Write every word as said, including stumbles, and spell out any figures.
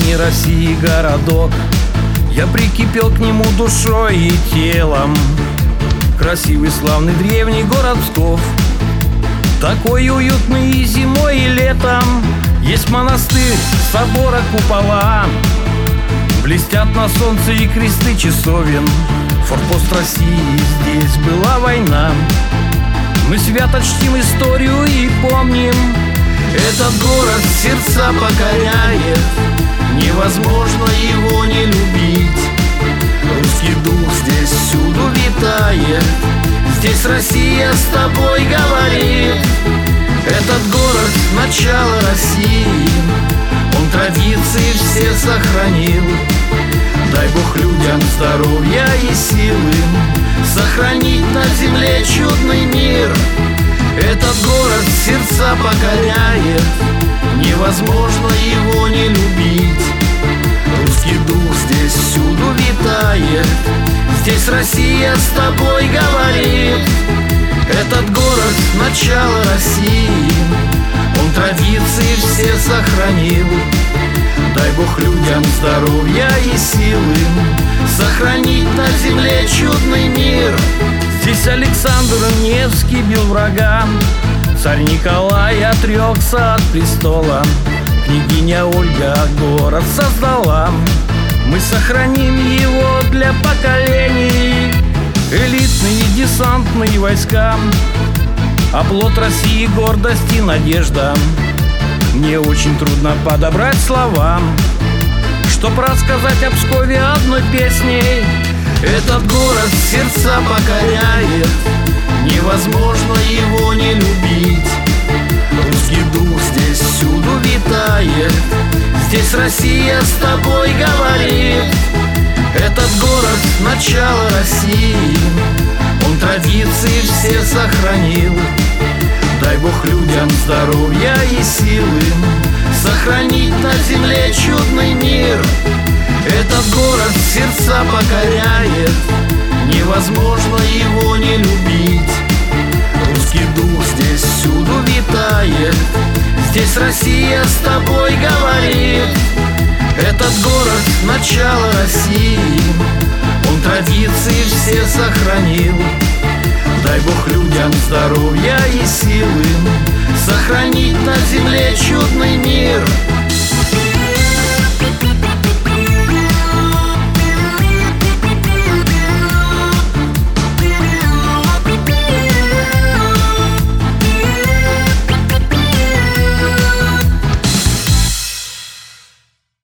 имени России городок. Я прикипел к нему душой и телом. Красивый, славный, древний город Псков, такой уютный и зимой, и летом. Есть монастырь, собора, купола, блестят на солнце и кресты часовен. Форпост России, здесь была война. Мы свято чтим историю и помним. Этот город сердца покоряет, невозможно его не любить. Русский дух здесь всюду витает, здесь Россия с тобой говорит. Этот город — начало России, он традиции все сохранил. Дай Бог людям здоровья и силы сохранить на земле чудный мир. Этот город сердца покоряет, невозможно его не любить. Русский дух здесь всюду витает, здесь Россия с тобой говорит. Этот город — начало России, он традиции все сохранил. Дай Бог людям здоровья и силы сохранить на земле чудный мир. Здесь Александр Невский бил врага, царь Николай отрекся от престола, княгиня Ольга город создала. Мы сохраним его для поколений. Элитные десантные войска, оплот России, гордость и надежда. Мне очень трудно подобрать слова, чтоб рассказать о Пскове одной песней. Этот город сердца покоряет, невозможно его не любить. Русский дух здесь всюду витает, здесь Россия с тобой говорит. Этот город — начало России, он традиции все сохранил. Дай Бог людям здоровья и силы сохранить на земле чудный мир. Этот город сердца покоряет, невозможно его не любить. Русский дух здесь всюду витает, здесь Россия с тобой говорит. Этот город — начало России, он традиции все сохранил. Дай Бог людям здоровья и силы сохранить на земле чудный мир.